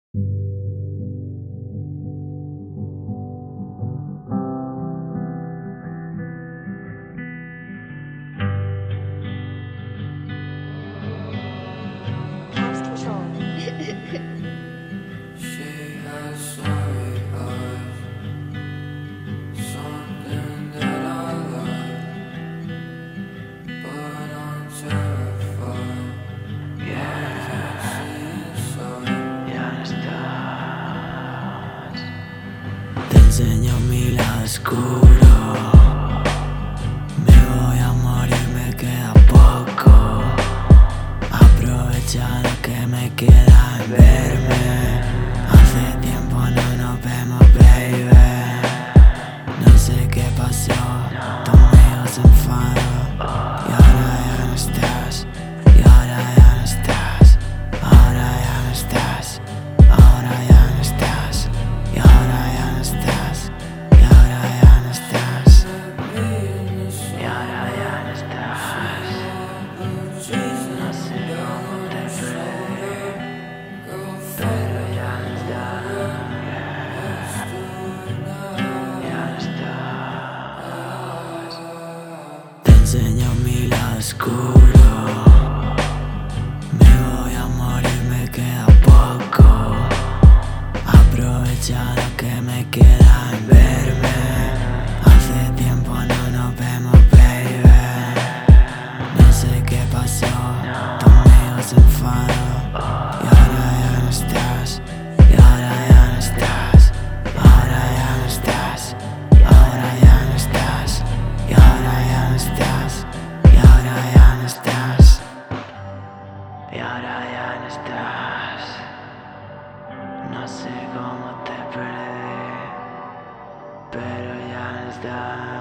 House control. She has sorry eyes, something that I like, but I'm terrified. Yeah, I can't see inside. Ya no estás. Te enseño mi lado oscuro. Me voy a morir, me queda poco. Aprovecha lo que me queda en verme. Hace tiempo no nos vemos, baby. No sé qué pasó, conmigo se enfadó. Y ahora ya no estás, y ahora ya no estás. Ahora ya no estás, ahora ya no estás. Y ahora ya no estás, y ahora ya no estás. Y ahora ya no estás. No sé cómo te perdí, pero ya no estás. Ya no estás. Te enseño mi lado oscuro. Me voy a morir, me queda poco. Aprovecha lo que me queda en verme. Hace tiempo no nos vemos, baby. No sé qué pasó, conmigo se enfadó. Y ahora ya no estás, y ahora ya no estás. Ahora ya no estás, y ahora ya no estás. Y ahora ya no estás, y ahora ya no estás. Y ahora ya no estás. No sé cómo te perdí, pero ya no estás.